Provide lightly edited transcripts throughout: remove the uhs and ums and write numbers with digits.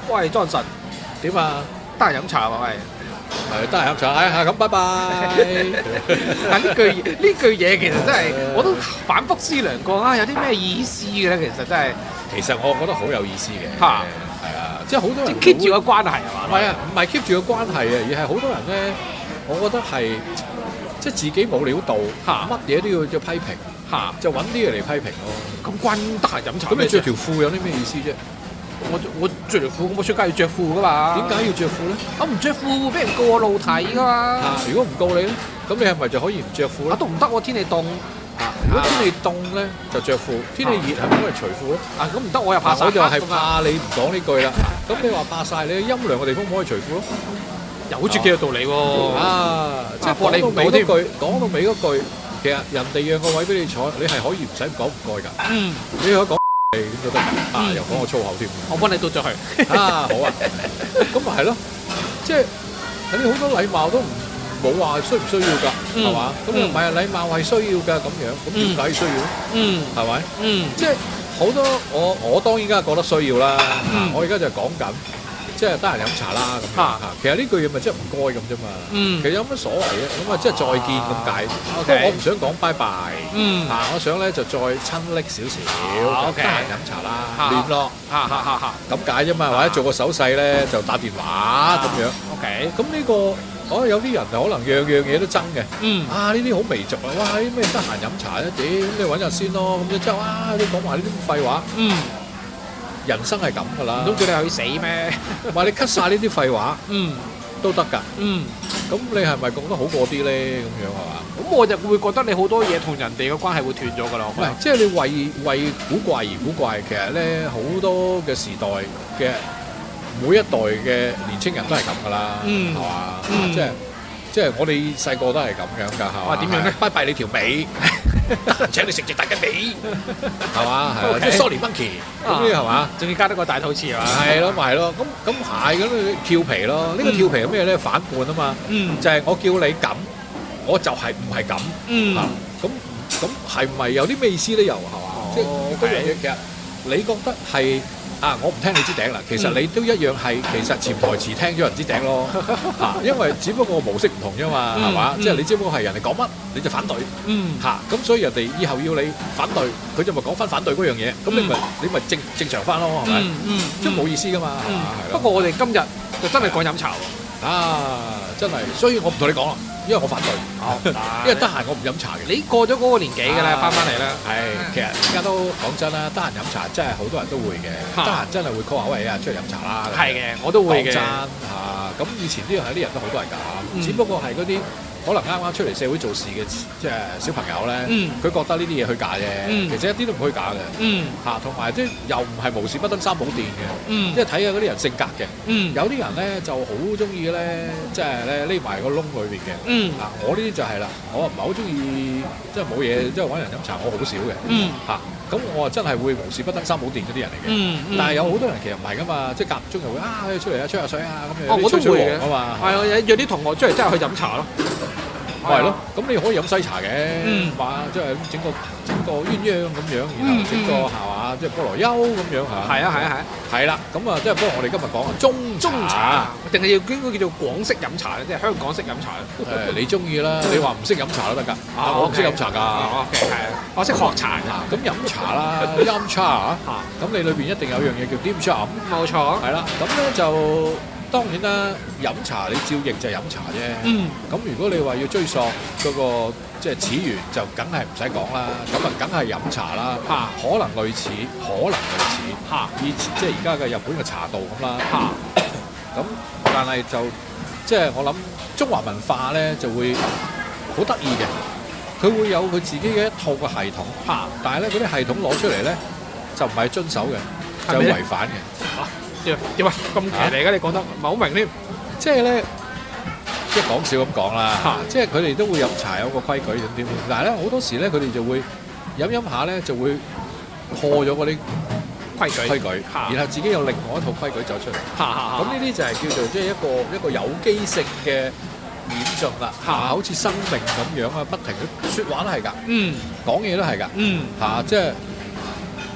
喂，Johnson，點啊？得閒飲茶啊？喂， 係得閒飲茶，咁拜拜。 但呢句嘢其實真係我都反覆思量過啊，有啲咩意思嘅咧？其實真係， 其實我覺得好有意思嘅。 嚇， 係啊，即係好多人 keep 住個關係係嘛？ 唔係啊，唔係 keep 住個關係啊，而係好多人咧，我覺得係即係自己冇料到，乜嘢都要批評，就揾啲嘢嚟批評咯。 咁關得閒飲茶？ 咁你着條褲有啲咩意思啫？ 我着條褲，咁我出街要着褲噶嘛？ 點解要着褲咧？ 我唔着褲會俾人告我露體噶嘛？ 如果唔告你咧，咁你係咪就可以唔着褲咧？ 都唔得喎，天氣凍。 如果天氣凍咧，就着褲；天氣熱係咪可以除褲咧？ 咁唔得，我又怕曬。 我就係怕你唔講呢句啦。咁你話怕曬，你陰涼嘅地方唔可以除褲咯？ 又好似幾有道理喎。 即係講到尾嗰句，其實人哋讓個位俾你坐，你係可以唔使講唔該㗎。你可以講咁就得㗎。又講個粗口添。 我幫你倒咗去。 好啊。咁咪係咯，即係你好多禮貌都冇話需唔需要㗎，係嘛？咁又唔係禮貌係需要㗎咁樣，咁點解需要咧？係咪？即係好多我當然而家覺得需要啦。我而家就講緊。即係得閒飲茶啦咁樣。其實呢句嘢咪即係唔該咁啫嘛。其實有乜所謂嘅？咁啊即係再見咁解。我唔想講拜拜。我想咧就再親昵少少。得閒飲茶啦，聯絡。咁解啫嘛，或者做個手勢咧就打電話咁樣。咁呢個有啲人就可能樣樣嘢都爭嘅。呢啲好微俗啊！哇！啲咩得閒飲茶咧？屌你揾日先咯咁之後你講埋呢啲廢話。人生係咁噶啦， 唔通叫你去死咩？ 話你 cut 曬呢啲廢話，都得㗎。咁你係咪覺得好過啲咧？咁樣係嘛？ 咁我就會覺得你好多嘢同人哋嘅關係會斷咗㗎啦。 唔係，即係你為古怪而古怪。其實咧，好多嘅時代嘅每一代嘅年青人都係咁㗎啦，係嘛？即係我哋細個都係咁樣㗎，係嘛？ 點樣咧？ 拜拜你條尾。請你食隻大雞髀，係嘛？係即係 Sorry Monkey 咁啲係嘛？ 仲要加多個大肚翅係嘛？ 係咯，咪係咯。咁係咁，跳皮咯。呢個跳皮係咩咧？反叛啊嘛。就係我叫你咁，我就係唔係咁。咁係咪有啲咩意思咧？又係嘛？即係嗰樣嘢其實你覺得係我唔聽你支笛啦。其實你都一樣係，其實潛台詞聽咗人支笛咯。因為只不過模式唔同啫嘛，係嘛？即係你只不過係人哋講乜你就反對。咁所以人哋以後要你反對，佢就咪講翻反對嗰樣嘢。咁你咪正常翻咯，係咪？即係冇意思噶嘛，係嘛？ 不過我哋今日就真係講飲茶喎。 真係，所以我唔同你講啦，因為我反對。因為得閒我唔飲茶嘅。 你過咗嗰個年紀㗎啦，翻嚟啦。 其實而家都講真啦，得閒飲茶真係好多人都會嘅。得閒真係會 call 下喂出嚟飲茶啦。 係嘅，我都會嘅。 咁以前啲人都好多人㗎，只不過係嗰啲可能啱啱出嚟社會做事嘅即係小朋友咧，佢覺得呢啲嘢虛假嘅，其實一啲都唔虛假嘅。同埋即係又唔係無事不登三寶殿嘅，即係睇下嗰啲人性格嘅。有啲人咧就好中意咧，即係咧匿埋個窿裏邊嘅。我呢啲就係啦，我唔係好中意即係冇嘢即係揾人飲茶，我好少嘅。咁我真係會無事不登三寶殿嗰啲人嚟嘅。但係有好多人其實唔係噶嘛，即係間唔中又會出嚟吹下水啊咁樣。 我都會嘅。 嘛， 約啲同學出嚟真係去飲茶咯。 係咯，咁你可以飲西茶嘅，話即係整個鴛鴦咁樣，然後整個係嘛，即係菠蘿優咁樣嚇。係啦，咁即係不過我哋今日講中茶， 定係要應該叫做廣式飲茶咧，即係香港式飲茶咧。 你中意啦，你話唔識飲茶都得㗎，我唔識飲茶㗎。 我識學茶㗎。 咁飲茶啦，飲茶咁你裏邊一定有樣嘢叫點茶。 冇錯。 係啦，咁咧就。當然啦，飲茶你照認就係飲茶啫。咁如果你話要追溯嗰個即係始源，就梗係唔使講啦。咁梗係飲茶啦。可能類似。以前即係而家嘅日本嘅茶道咁啦。咁但係就即係我諗中華文化咧就會好得意嘅，佢會有佢自己嘅一套個系統。但係咧嗰啲系統攞出嚟咧就唔係遵守嘅，就違反嘅。 點啊？咁騎嚟嘅，你講得唔係好明添。 即係咧，即係講笑咁講啦。即係佢哋都會飲茶有個規矩點，但係咧好多時咧佢哋就會飲下咧就會破咗嗰啲規矩，然後自己有另外一套規矩走出嚟。咁呢啲就係叫做即係一個有機性嘅演進啦。好似生命咁樣啊，不停嘅説話都係㗎，講嘢都係㗎。即係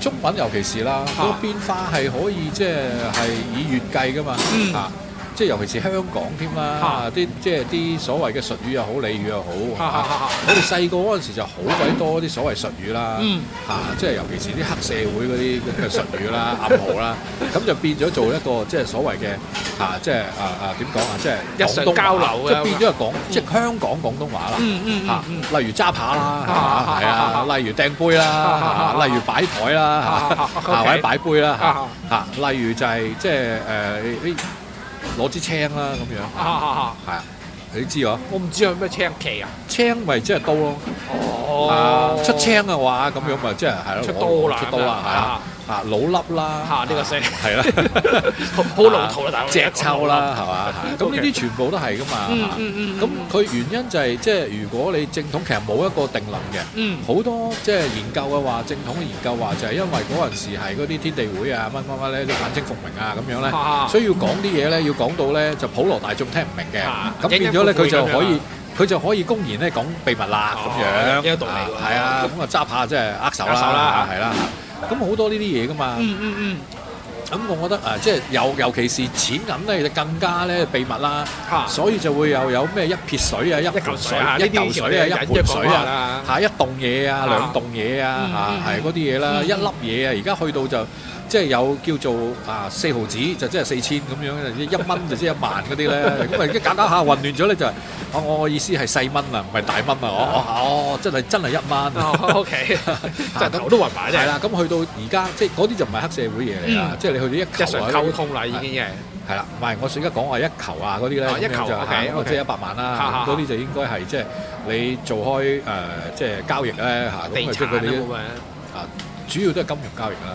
中文尤其是啦，個變化係可以即係以月計噶嘛，即係尤其是香港添啦，即係啲所謂嘅術語又好，俚語又好，我哋細個嗰陣時就好鬼多啲所謂術語啦，即係尤其是啲黑社會嗰啲嘅術語啦、暗號啦，咁就變咗做一個即係所謂嘅即係點講啊，即係日常交流即係變咗係講即係香港廣東話啦，例如揸扒啦，係啊，例如掟杯啦，例如擺台啦，或者擺杯啦，例如就係即係攞支青啦咁樣，係啊，你知啊？ 我唔知有咩青旗啊？ 青咪即係刀咯，出青嘅話咁樣咪即係係咯，出刀啦，係啊。老粒啦， 呢個聲係啦， 好老土啦，大佬。 隻抽啦，係嘛？咁呢啲全部都係噶嘛。咁佢原因就係即係如果你正統其實冇一個定論嘅，好多即係研究嘅話，正統嘅研究話就係因為嗰陣時係嗰啲天地會啊乜乜乜咧都反清復明啊咁樣咧，所以要講啲嘢咧要講到咧就普羅大眾聽唔明嘅，咁變咗咧佢就可以公然咧講秘密啦咁樣。 呢個道理係啊，咁啊揸下即係握手啦，係啦。咁好多呢啲嘢噶嘛，咁我覺得即係尤其是錢銀咧，就更加咧秘密啦，所以就會又有咩一撇水啊、一盆水、一嚿水啊、一盆水啊，一棟嘢啊、兩棟嘢啊，係嗰啲嘢啦，一粒嘢啊，而家去到就即係有叫做4毫子就即係4000咁樣，1蚊就即係1萬嗰啲咧，咁啊一搞下混亂咗咧就係。我意思係細蚊啊，唔係大蚊啊！真係1蚊。 OK， 就頭都暈埋啫。 係啦，咁去到而家，即係嗰啲就唔係黑社會嘢嚟啦。即係你去到一球日常溝通啦，已經係。 係啦，唔係我而家講話一球啊嗰啲咧， 一球就即係100萬啦。嗰啲就應該係即係你做開即係交易咧嚇，咁啊即係佢哋主要都係金融交易啦。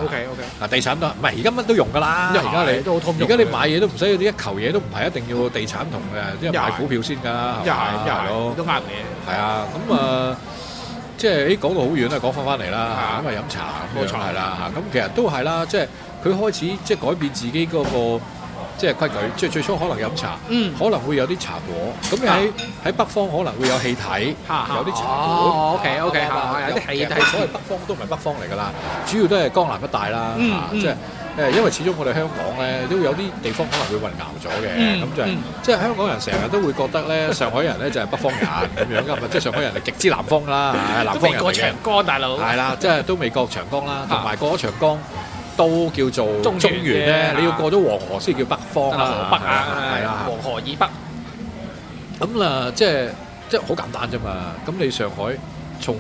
OK。 地產都唔係而家乜都用㗎啦。而家你都好通用。而家你買嘢都唔使啲一球嘢都唔係一定要地產同嘅，即係買股票先㗎，係咯， 都啱嘅。 係啊，咁即係講到好遠啦，講翻嚟啦，咁飲茶咁樣係啦嚇，咁其實都係啦，即係佢開始即係改變自己嗰個即係規矩，即係最初可能飲茶，可能會有啲茶果，咁喺北方可能會有氣體，有啲茶果。 OK，有啲氣體。 所謂北方都唔係北方嚟㗎啦，主要都係江南一帶啦，即係。因為始終我哋香港咧都有啲地方可能會混淆咗嘅，咁就係即係香港人成日都會覺得咧上海人咧就係北方人咁樣㗎嘛，即係上海人係極之南方啦，南方人嚟嘅。 過長江大佬。係啦，即係都未過長江啦，同埋過咗長江都叫做中原咧，你要過咗黃河先叫北方啦， 河北啊， 係啦， 黃河以北。 咁啦，即係好簡單啫嘛。咁你上海從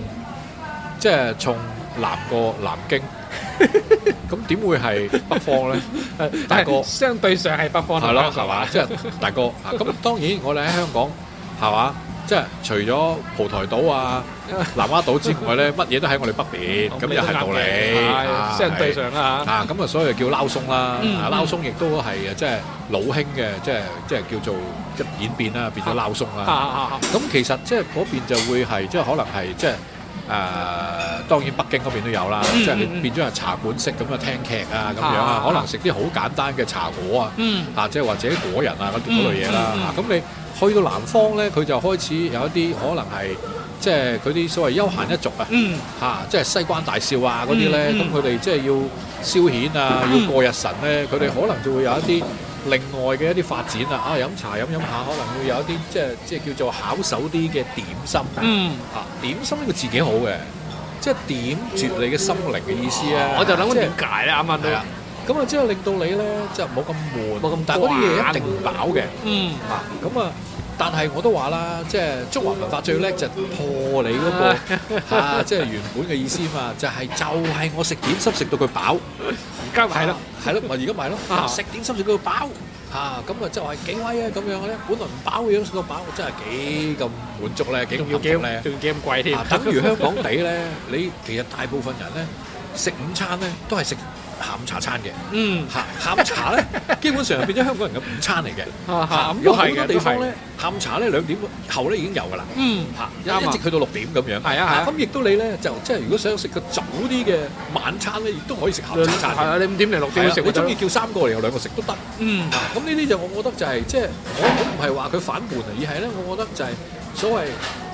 南過南京。咁點會係北方咧？大哥， 相對上係北方係咯，係嘛？即係大哥咁當然我哋喺香港係嘛？即係除咗蒲台島啊、南丫島之外咧，乜嘢都喺我哋北邊，咁又係道理。 相對上啦咁啊，所以叫撈鬆啦。撈鬆亦都係即係老興嘅，即係叫做演變啦，變咗撈鬆啦。咁其實即係嗰邊就會係即係可能係即係。當然北京嗰邊都有啦，即係你變咗係茶館式咁樣聽劇啊咁樣啊，可能食啲好簡單嘅茶果啊，即係或者果仁啊嗰類嘢啦。咁你去到南方咧，佢就開始有一啲可能係即係佢啲所謂休閒一族啊，即係西關大少啊嗰啲咧，咁佢哋即係要消遣啊，要過日晨咧，佢哋可能就會有一啲另外嘅一啲發展啊，飲茶飲下可能會有一啲即係叫做巧手啲嘅點心，點心呢個字幾好嘅，即係點絕你嘅心靈嘅意思啊！ 我就諗緊點解咧，啱啱都咁啊，即係令到你咧就冇咁悶，冇咁但係嗰啲嘢一定唔飽嘅，咁啊。但係我都話啦，即係中華文化最叻就破你嗰個即係原本嘅意思嘛，就係我食點心食到佢飽， 而家咪係咯， 咪而家咪咯，食點心食到佢飽咁啊就係幾威啊咁樣咧，本來唔飽嘅嘢都食到飽，真係幾咁滿足咧，幾咁幸福咧， 仲要幾咁貴添， 等於香港地咧，你其實大部分人咧食午餐咧都係食下午茶餐嘅，下午茶咧基本上變咗香港人嘅午餐嚟嘅，有好多地方咧下午茶咧2點後咧已經有㗎啦，一直去到6點咁樣，咁亦都你咧就即係如果想食個早啲嘅晚餐咧，亦都可以食下午茶餐， 你5點零6點食， 你中意叫3個嚟，有2個食都得，咁呢啲就我覺得就係即係我唔係話佢反叛啊，而係咧我覺得就係所謂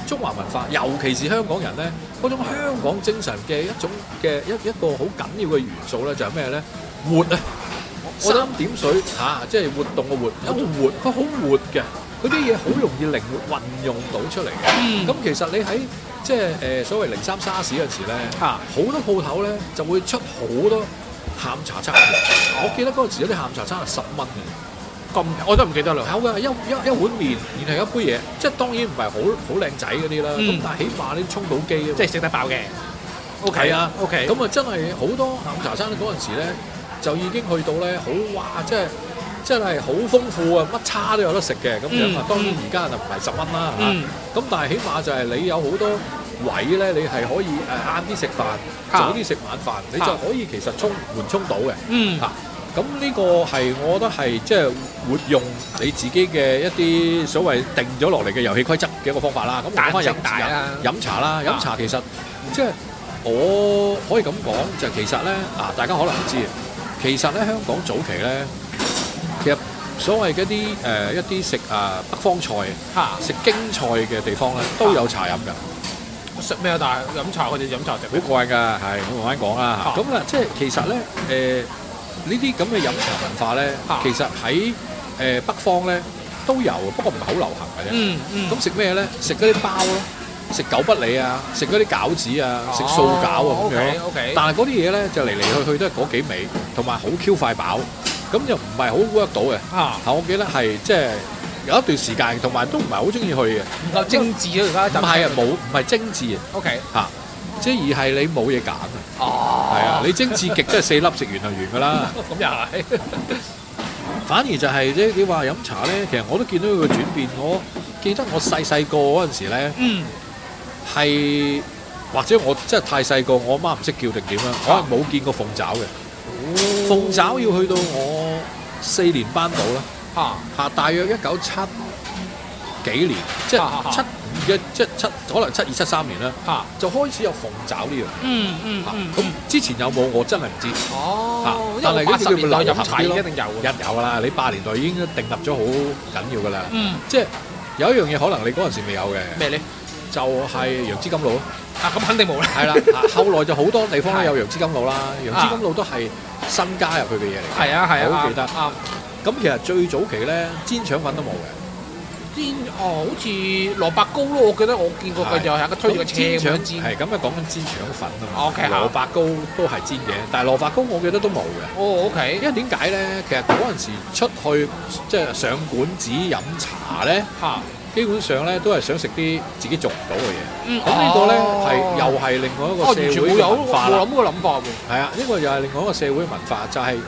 中華文化，尤其是香港人咧，嗰種香港精神嘅一種嘅一個好緊要嘅元素咧，就係咩咧？活啊！三點水即係活動嘅活，有個活，佢好活嘅，佢啲嘢好容易靈活運用到出嚟嘅。咁其實你喺即係所謂03沙士嗰陣時咧，好多鋪頭咧就會出好多下午茶餐嘅。我記得嗰陣時有啲下午茶餐係10蚊嘅， 咁我都唔記得啦。 有㗎，一碗麵，然後一杯嘢，即係當然唔係好靚仔嗰啲啦。咁但係起碼你沖到機啊， 即係食得飽嘅。OK 啊 ，OK。 咁啊真係好多下午茶餐嗰陣時咧，就已經去到咧好哇，即係真係好豐富啊，乜叉都有得食嘅咁樣啊。當然而家就唔係10蚊啦嚇，咁但係起碼就係你有好多位咧，你係可以晏啲食飯，早啲食晚飯，你就可以其實緩衝到嘅嚇。咁呢個係我覺得係即係活用你自己嘅一啲所謂定咗落嚟嘅遊戲規則嘅一個方法啦。咁講翻飲茶啦，飲茶其實即係我可以咁講，就其實咧大家可能唔知。其實咧，香港早期咧，其實所謂嘅一啲食北方菜、食京菜嘅地方咧，都有茶飲㗎。 食咩啊？但係飲茶，佢哋飲茶食好怪㗎，係我慢慢講啦。咁啊，即係其實咧，呢啲咁嘅飲茶文化咧，其實喺北方咧都有，不過唔係好流行嘅啫。咁食咩咧？食嗰啲包咯。食狗不理啊，食嗰啲餃子啊，食素餃啊咁樣。但係嗰啲嘢咧就嚟去都係嗰幾味，同埋好 Q 快飽，咁就唔係好 work 到嘅。我記得係即係有一段時間，同埋都唔係好中意去嘅。 唔夠精緻啊！而家唔係啊，唔係精緻啊。 OK 即係而係你冇嘢揀啊。係啊，你精緻極都係4粒食完就完㗎啦。 咁又係。 反而就係你話飲茶咧，其實我都見到佢嘅轉變。我記得我細個嗰陣時咧。係或者我真係太細個，我阿媽唔識叫定點啦，我係冇見過鳳爪嘅。鳳爪要去到我4年班到啦，大約1970幾年，即係75嘅，即係可能72、73年啦，就開始有鳳爪呢樣。咁之前有冇我真係唔知。但係80年代飲茶一定有㗎啦，你80年代已經訂立咗好緊要㗎啦。即係有一樣嘢可能你嗰陣時未有嘅。咩咧？就係楊枝甘露咯。 咁肯定冇啦。係啦， 後來就好多地方都有楊枝甘露啦。楊枝甘露都係新加入去嘅嘢嚟。 係啊， 好記得。咁其實最早期咧，煎腸粉都冇嘅。 好似蘿蔔糕咯，我記得我見過佢就係一個推住個車咁樣煎。 係咁啊，講緊煎腸粉啊嘛。 OK。 蘿蔔糕都係煎嘅，但係蘿蔔糕我記得都冇嘅。 OK。 因為點解咧？其實嗰陣時出去即係上館子飲茶咧。基本上咧都係想食啲自己做唔到嘅嘢，咁呢個咧又係另外一個社會文化啦。 冇諗過諗法喎。 係啊，呢個又係另外一個社會文化，就係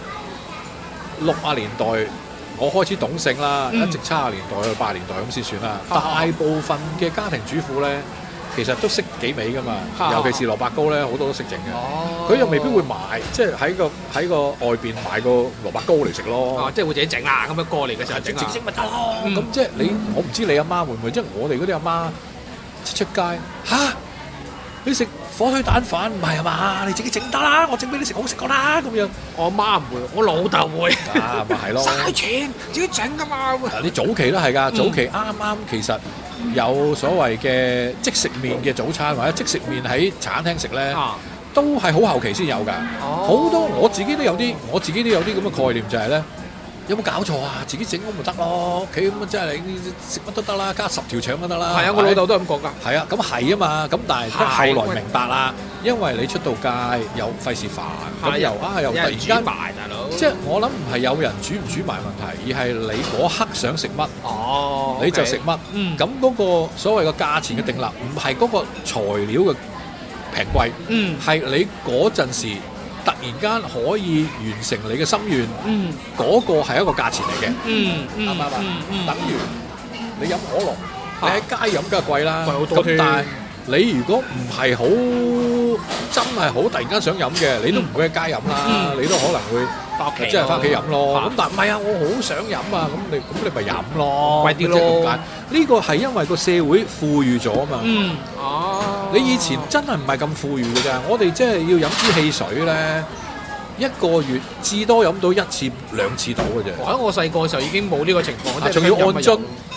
60年代我開始懂性啦，一直70年代去80年代咁先算啦。大部分嘅家庭主婦咧，其實都識幾味噶嘛，尤其是蘿蔔糕咧，好多都識整嘅。佢又未必會買，即係喺個外邊買個蘿蔔糕嚟食咯。 即係會自己整啊，咁樣過嚟嘅時候整啊。整咪得咯。 咁即係我唔知你阿媽會唔會，即係我哋嗰啲阿媽出街你食火腿蛋飯唔係啊嘛？你自己整得啦，我整俾你食好食過啦咁樣。 我阿媽唔會，我老豆會。 咪係咯。 嘥錢自己整噶嘛。 你早期都係㗎，早期啱其實有所謂嘅即食麵嘅早餐或者即食麵喺茶餐廳食咧，都係好後期先有㗎。好多我自己都有啲咁嘅概念就係咧。有冇搞錯啊？自己整咁咪得咯，屋企咁啊，真係你食乜都得啦，加10條腸都得啦。 係啊，我老豆都咁講㗎。 係啊，咁係啊嘛，咁但係後來明白啦，因為你出到街又費事煩，咁又突然間，大佬，即係我諗唔係有人煮唔煮埋問題，而係你嗰刻想食乜，你就食乜。咁嗰個所謂嘅價錢嘅定立，唔係嗰個材料嘅平貴，係你嗰陣時。突然間可以完成你嘅心願，嗰個係一個價錢嚟嘅，啱唔啱啊？等於你飲可樂，你喺街飲梗係貴啦，咁但係你如果唔係好真係好突然間想飲嘅，你都唔會喺街飲啦，你都可能會即係翻屋企飲咯。咁但係唔係啊，我好想飲啊，咁你咪飲咯，貴啲咯。呢個係因為個社會富裕咗啊嘛。你以前真係唔係咁富裕嘅咋，我哋即係要飲支汽水咧，一個月至多飲到1次2次到嘅啫。 喺我細個嘅時候已經冇呢個情況， 仲要按樽，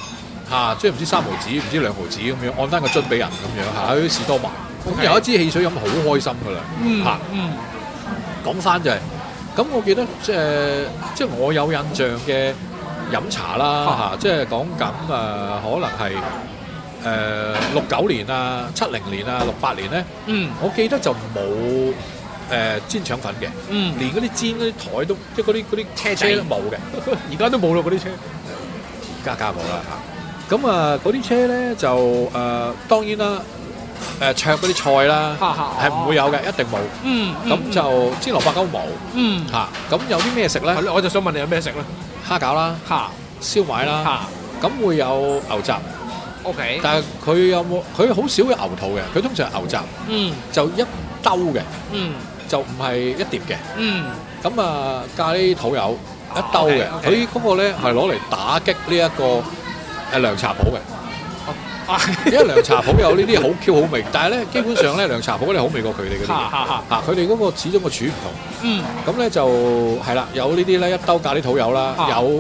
即係唔知3毫子，唔知2毫子咁樣，按翻個樽俾人咁樣嚇，去士多買。咁有一支汽水飲好開心噶啦講翻就係、咁，我記得即係我有印象嘅飲茶啦即係講緊可能係69年啊、70年啊、68年咧，我記得就冇煎腸粉嘅，連嗰啲煎嗰啲台都即係嗰啲車都冇嘅， 而家都冇咯嗰啲車， 而家加過啦嚇。咁嗰啲車咧就當然啦。灼嗰啲菜啦，係唔會有嘅，一定冇。咁就煎蘿蔔糕冇。咁有啲咩食咧？ 我就想問你有咩食咧？ 蝦餃啦，燒賣啦，咁會有牛雜。 OK。 但係佢有冇？佢好少有牛肚嘅，佢通常係牛雜。就一兜嘅。就唔係一碟嘅。咁咖喱土有一兜嘅，佢嗰個咧係攞嚟打擊呢一個涼茶鋪嘅。因為涼茶鋪有呢啲好 Q 好味，但係咧基本上咧涼茶鋪咧好味過佢哋嗰啲佢哋嗰個始終個柱唔同。咁咧就係啦，有呢啲咧一兜咖喱土有啦，有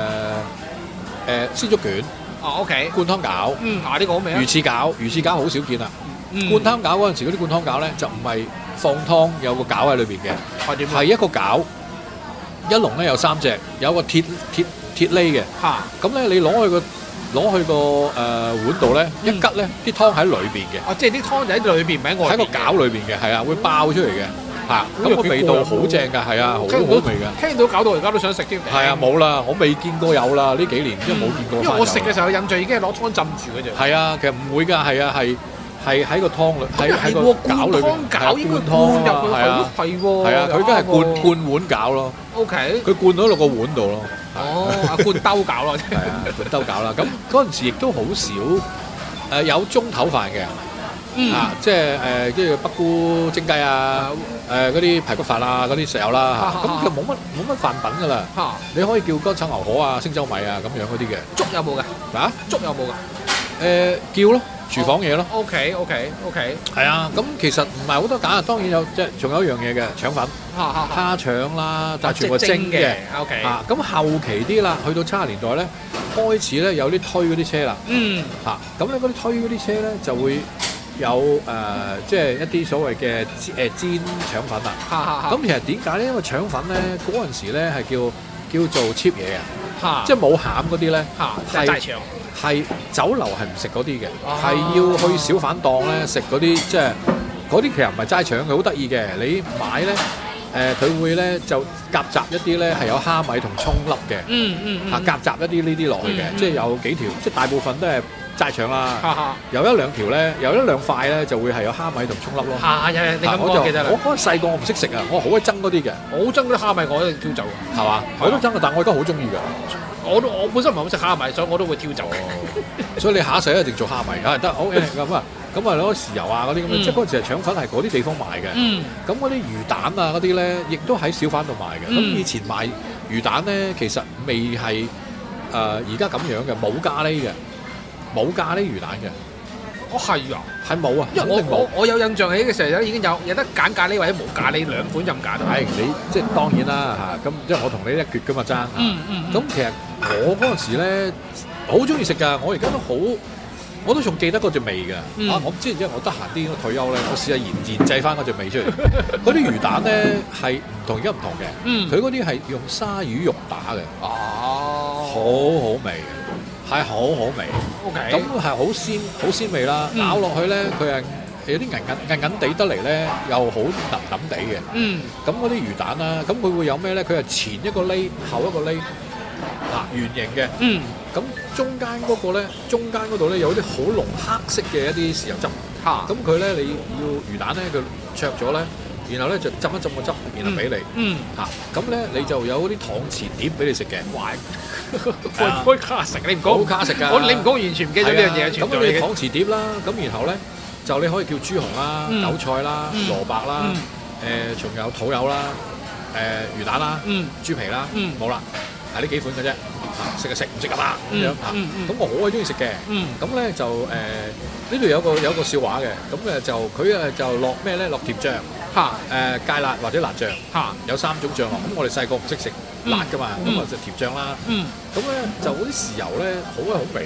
鮮竹卷。OK。灌湯餃。呢個好味啊！魚翅餃好少見啦。灌湯餃嗰陣時嗰啲灌湯餃咧就唔係放湯有個餃喺裏邊嘅，係一個餃一籠咧有3隻，有個鐵脷嘅。咁咧你攞去個碗度咧，一吉咧啲湯喺裏邊嘅。即係啲湯就喺裏邊，唔喺外邊。喺個餃裏邊嘅，係啊，會爆出嚟嘅。咁個味道好正㗎，係啊，好好味㗎。聽到搞到而家都想食添。係啊，冇啦，我未見過有啦，呢幾年因為冇見過。因為我食嘅時候印象已經係攞湯浸住嘅啫。係啊，其實唔會㗎，係啊，係喺個湯裏，喺個餃裏邊。湯餃應該灌入去，係喎。係啊，佢而家係灌碗餃咯。OK。佢灌咗落個碗度咯。灌兜餃咯。係啊，灌兜餃啦。咁嗰陣時亦都好少有中頭飯嘅。即係跟住北菇蒸雞啊，嗰啲排骨飯啊，嗰啲食有啦。咁其實冇乜飯品噶啦。你可以叫乾炒牛河啊、星洲米啊咁樣嗰啲嘅。粥有冇㗎？粥有冇㗎？叫咯，廚房嘢咯。OK。係啊，咁其實唔係好多揀啊。當然有即係仲有一樣嘢嘅腸粉、蝦腸啦，但係全部蒸嘅。OK。咁後期啲啦，去到70年代咧，開始咧有啲推嗰啲車啦。咁咧嗰啲推嗰啲車咧就會有即係一啲所謂嘅煎腸粉啊。咁其實點解咧？因為腸粉咧嗰陣時咧係叫做 cheap 嘢啊，即係冇餡嗰啲咧係酒樓係唔食嗰啲嘅，係要去小販檔咧食嗰啲，即係嗰啲其實唔係齋腸嘅，好得意嘅。你買咧佢會咧就夾雜一啲咧係有蝦米同葱粒嘅，夾雜一啲呢啲落去嘅，即係有幾條，即係大部分都係齋腸啦，有1-2條咧，有1-2塊咧就會係有蝦米同葱粒咯。你咁講記得啦。我嗰陣細個我唔識食啊，我好鬼憎嗰啲嘅。我好憎嗰啲蝦米，我都挑走嘅。係嘛？我都憎嘅，但我而家好中意㗎。我本身唔係好食蝦米，所以我都會挑走。所以你下一世一定做蝦米啊？得好咁攞豉油啊嗰啲咁樣，即係嗰陣時係腸粉係嗰啲地方賣嘅。咁嗰啲魚蛋啊嗰啲咧，亦都喺小販度賣嘅。咁以前賣魚蛋咧，其實未係而家咁樣嘅，冇咖喱嘅。冇咖喱魚蛋嘅，係啊，係冇啊，因為我有印象起嘅時候已經有得揀咖喱或者冇咖喱兩款任揀。係你即係當然啦嚇，咁即係我同你一決噶嘛爭。咁其實我嗰陣時咧好中意食㗎，我而家都好，我都仲記得嗰隻味㗎。我之前因為我得閒啲退休咧，我試下研製翻嗰隻味出嚟。嗰啲魚蛋咧係唔同而家唔同嘅，佢嗰啲係用鯊魚肉打嘅，好好味嘅。係好好味，咁係好鮮味啦。咬落去咧，佢係有啲韌地得嚟咧，又好腍地嘅。咁嗰啲魚蛋啦，咁佢會有咩咧？佢係前一個喱，後一個喱，圓形嘅。咁中間嗰個咧，中間嗰度咧有啲好濃黑色嘅一啲豉油汁。咁佢咧你要魚蛋咧，佢灼咗咧，然後咧就浸一浸個汁，然後俾你。咁咧你就有嗰啲糖匙碟俾你食嘅。開卡食，你唔講好卡食㗎。你唔講完全唔記得呢樣嘢。咁你糖匙碟啦，咁然後咧就你可以叫豬紅啦、韭菜啦、蘿蔔啦，仲有土柚啦、魚蛋啦、豬皮啦，冇啦，係呢幾款嘅啫。食就食，唔食就啦咁樣嚇。咁我好鬼中意食嘅。咁咧就呢度有個笑話嘅。咁就佢就落咩咧？落甜醬芥辣或者辣醬有3種醬落。咁我哋細個唔識食辣㗎嘛，咁就甜醬啦。咁咧就嗰啲豉油咧好鬼好味嘅。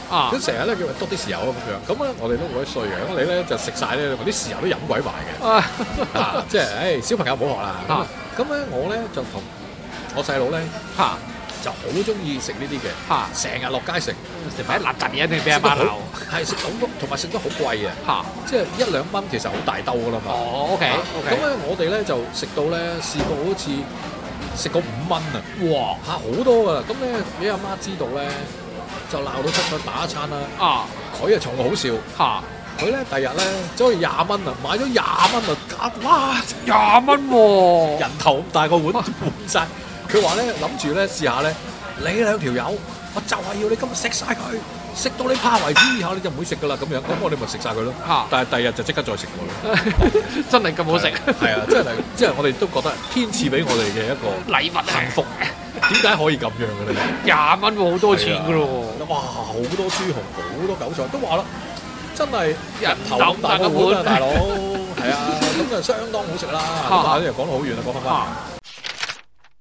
咁成日咧叫佢多啲豉油咁樣，咁咧我哋都好鬼衰嘅，咁你咧就食晒咧，啲豉油都飲鬼埋嘅，即係小朋友唔好學啦。咁咧我咧就同我細佬咧就好中意食呢啲嘅，成日落街食埋啲辣雜嘢，你俾阿媽鬧。 係食到同埋食得好貴啊！即係1-2蚊其實好大兜噶啦嘛。 OK。 咁咧我哋咧就食到咧試過好似食過5蚊啊！哇好多噶啦！咁咧俾阿媽知道咧就鬧到七彩打一餐啦。佢啊從好笑。佢咧第日咧走去20蚊啊，買咗20蚊啊！哇 20蚊喎， 人頭咁大個碗滿晒。佢話咧諗住咧試下咧，你2條友，我就係要你今日食晒佢，食到你怕為止，以後你就唔會食噶啦咁樣。咁我哋咪食晒佢咯。但係第日就即刻再食過咯。 真係咁好食。 係啊，即係我哋都覺得天賜俾我哋嘅一個禮物幸福。點解可以咁樣嘅咧 ？20蚊喎，好多錢噶咯喎！ 哇，好多豬紅，好多韭菜，都話啦，真係人頭咁大個碗啊，大佬。係啊，咁就相當好食啦。咁啲人講得好遠啦，講翻翻。